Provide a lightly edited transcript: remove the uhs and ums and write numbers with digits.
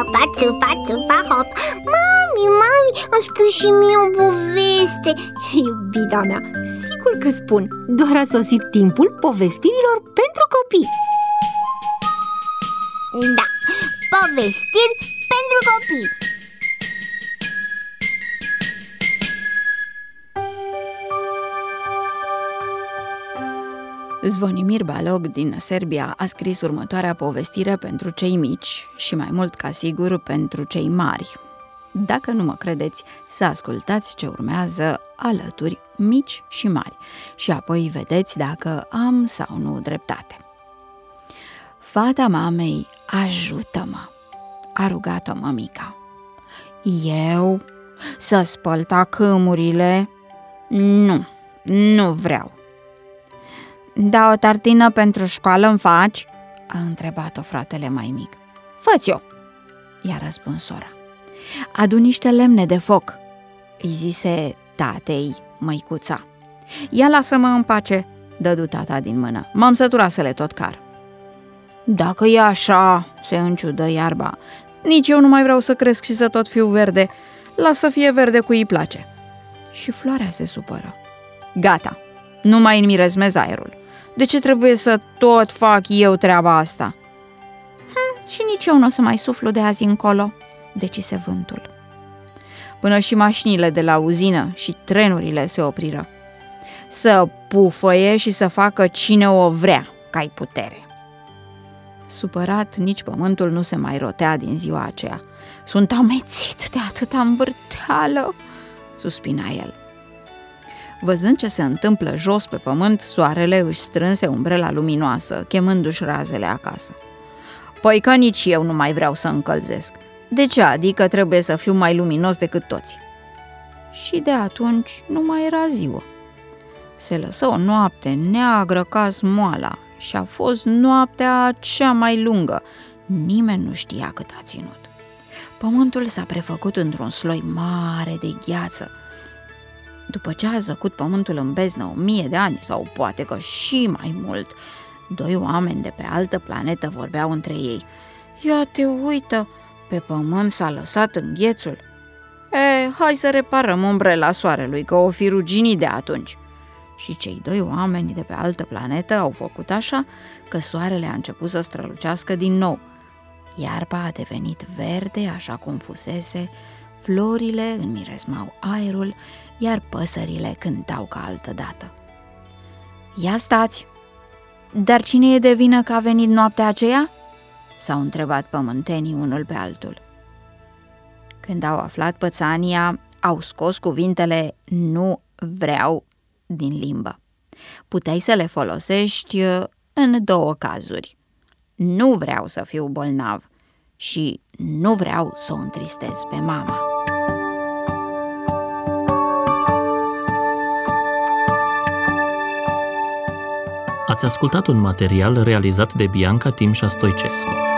hopa, țupa, țupa, hop. Mami, îmi spui și mie o poveste. Iubita mea, sigur că spun. Doar a sosit timpul povestirilor pentru copii. Da, povestiri pentru copii. Zvonimir Balog din Serbia a scris următoarea povestire pentru cei mici și mai mult ca sigur pentru cei mari. Dacă nu mă credeți, să ascultați ce urmează alături, mici și mari, și apoi vedeți dacă am sau nu dreptate. Fata mamei, ajută-mă, a rugat-o mămica. Eu? Să spăl tacâmurile? Nu vreau. Da, o tartină pentru școală îmi faci? A întrebat-o fratele mai mic. Fă-ți-o, i-a răspuns sora. Adu niște lemne de foc, îi zise tatei măicuța. Ia lasă-mă în pace, dădu tata din mână. M-am săturat să le tot car. Dacă e așa, se înciudă iarba, nici eu nu mai vreau să cresc și să tot fiu verde. Lasă să fie verde cui îi place. Și floarea se supără. Gata, nu mai înmirezmez aerul. De ce trebuie să tot fac eu treaba asta? Și nici eu nu o să mai suflu de azi încolo, decise vântul. Până și mașinile de la uzină și trenurile se opriră. Să pufăie și să facă cine o vrea, că-ai putere. Supărat, nici pământul nu se mai rotea din ziua aceea. Sunt amețit de atâta învârteală, suspina el. Văzând ce se întâmplă jos pe pământ, soarele își strânse umbrela luminoasă, chemându-și razele acasă. Păi că nici eu nu mai vreau să încălzesc. De ce adică trebuie să fiu mai luminos decât toți? Și de atunci nu mai era ziua. Se lăsă o noapte neagră ca smoala și a fost noaptea cea mai lungă. Nimeni nu știa cât a ținut. Pământul s-a prefăcut într-un sloi mare de gheață. După ce a zăcut pământul în beznă 1000 de ani, sau poate că și mai mult, doi oameni de pe altă planetă vorbeau între ei. Ia te uită, pe pământ s-a lăsat înghețul. Hai să reparăm umbrela soarelui, că o fi ruginit de atunci. Și cei doi oameni de pe altă planetă au făcut așa că soarele a început să strălucească din nou. Iarba a devenit verde așa cum fusese, florile înmiresmau aerul, iar păsările cântau ca altădată. Ia stați! Dar cine e de vină că a venit noaptea aceea? S-au întrebat pământenii unul pe altul. Când au aflat pățania, au scos cuvintele nu vreau din limbă. Puteai să le folosești în două cazuri. Nu vreau să fiu bolnav și nu vreau să o întristez pe mama. Ați ascultat un material realizat de Bianca Timșa Stoicescu.